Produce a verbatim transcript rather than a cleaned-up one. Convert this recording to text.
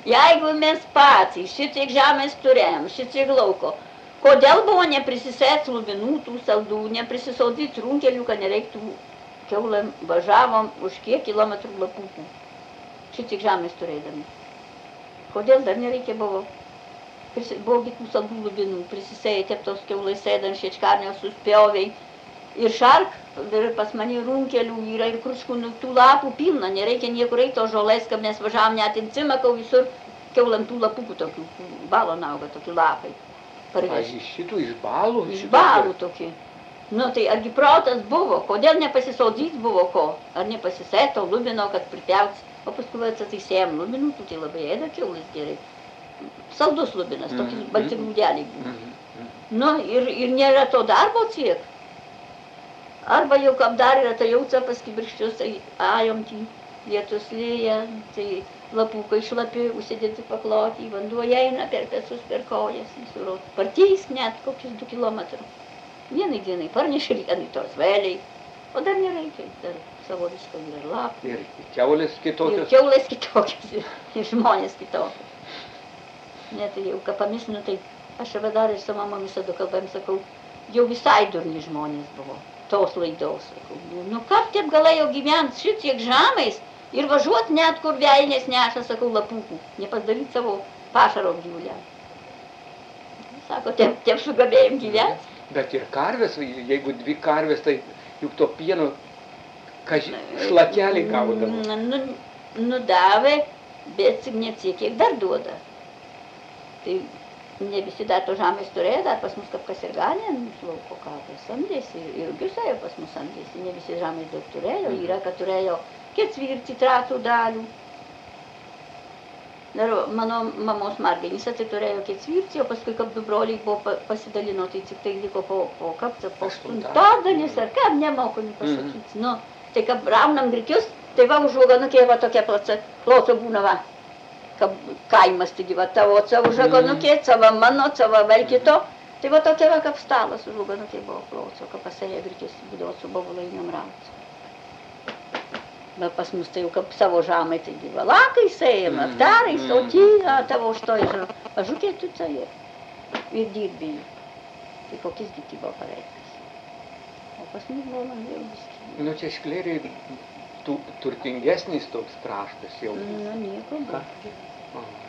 jeigu mes patys šitiek žemės turėjom, šitiek lauko, kodėl buvo neprisisėt lubinų tų saldų, neprisisodyti runkelių, kad nereiktų kiaulėm važiavom už kiek kilometrų lapukų, šitiek žemės turėdami. Kodėl dar nereikia buvo? Buvo tų saldų lubinų, prisisėję tiek tos kiaulės sėdant, šečkarnios suspjoviai. Ir šark, ir pas mane runkelių yra ir kruškų tų lapų pilna, nereikia niekur eiti to žolės, kad mes važiavom net į Cimakau visur kiaulam tų lapukų tokių, balon auga tokie lapai. Pavyzdžiui, šitų iš balų? Iš balų tokie. Nu tai argi protas buvo, kodėl nepasisodyti buvo ko? Ar nepasisėto lubino, kad pripjauts, o paskui atsisėjom lubinų, tu tai labai ėda kiaulis gerai. Saldus lubinas, tokie balti grūdeliai. Nu ir, ir nėra to darbo tiek. Arba jau kaip dar yra, tai jauca paskibirščius, tai ajom tį lietus lėja, tai lapukai šlapi, užsidėti paklotį, vanduo eina per pesus, per kojas, surot. Partys net kokius du kilometrų. Vienai dienai parnešė į tos vėliai, o dar nereikia, dar savo visko yra lapų. Ir kiaulės kitokios. Ir kiaulės kitokios, ir, ir žmonės kitokios. Ne, tai jau ką pamisnu, tai aš jau dar ir su mamom visada kalbam, sakau, jau visai durni žmonės buvo. Tos laidos, sakau. Nu, kaip taip galėjo gyventi šitiek žemės ir važiuoti net, kur velnės neša, sakau, lapukų, nepasidaryti savo pašaro gyvuliam. Sako, taip, taip sugebėjom gyventi. Bet ir karvės, jeigu dvi karvės, tai juk to pieno kaži, šlakelį gaudavo. Nu, nu davė, bet ne tiek, kiek dar duoda. Tai ne visi dar to žemės turėjo, dar pas mus kaip kas ir ganė, lauko kapės samdėsi, ir giusėjo pas mus samdėsi, ne visi žemės daug turėjo, yra, kad turėjo ketvirtį tratų dalių. Dar mano mamos margenys, tai turėjo ketvirtį, o paskui kaip du broliai buvo pasidalino, tai tik tai liko po, po kapta, po aštuntadalis, ar kaip, nemoku nepasakyti. Nu, tai kaip raunam grikius, tai va užuoganukė va tokia placa, ploco būna va. Kaimas taigi va tavo savo žaganukė, savo mano, savo vėl kito. Tai va tokia va kaip stalas žaganukė buvo ploco, kad pasėlė grikis būdavo su bobulainiam rauts. Bet pas mus tai jau kaip savo žamai, taigi va lakai sėjam, aptarai, sauti, tavo už to žukė tu tai ir dirbi. Tai kokis gyti buvo pareiktas. O pas mus buvo man vėl viski. Nu čia šklėriai turtingesnis toks kraštas jau. Nu nieko, bet.